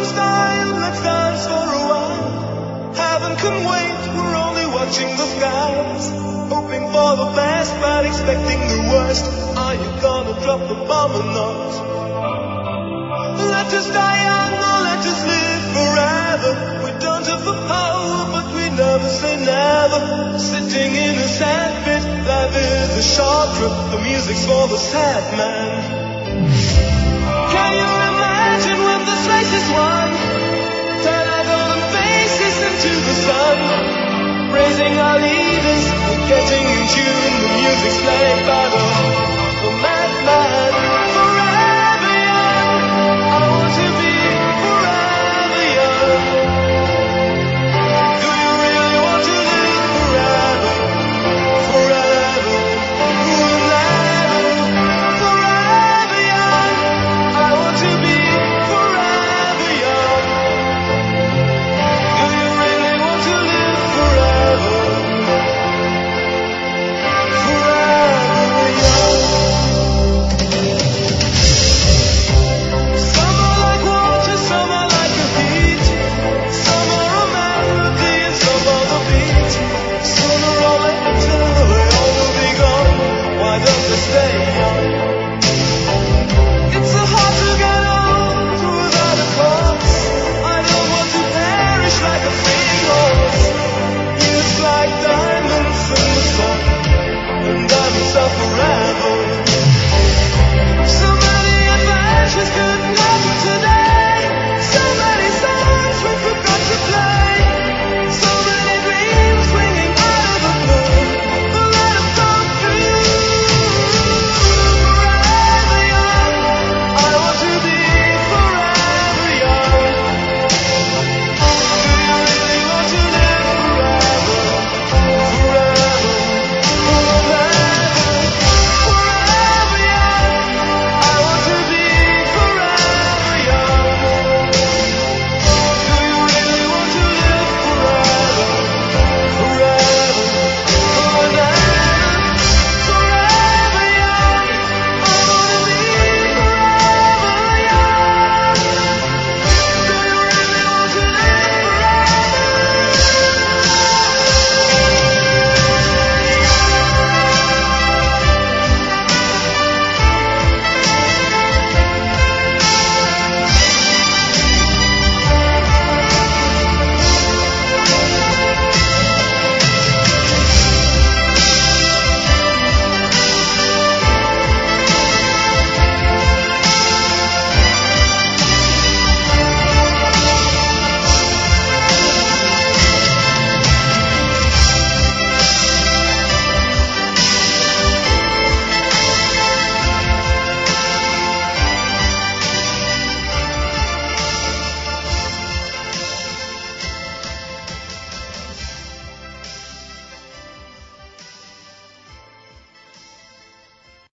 open sky and let's dance for a while. Heaven can wait, we're only watching the skies. Hoping for the best but expecting the worst. Are you gonna drop the bomb or not? Let us die young or let us live forever. We don't have the power but we never say never. Sitting in a sand pit, life is a short trip. The music's for the sad man. Can you imagine when this race is won? Turn our golden faces into the sun. Praising our leaders, we're getting in tune. The music's played by the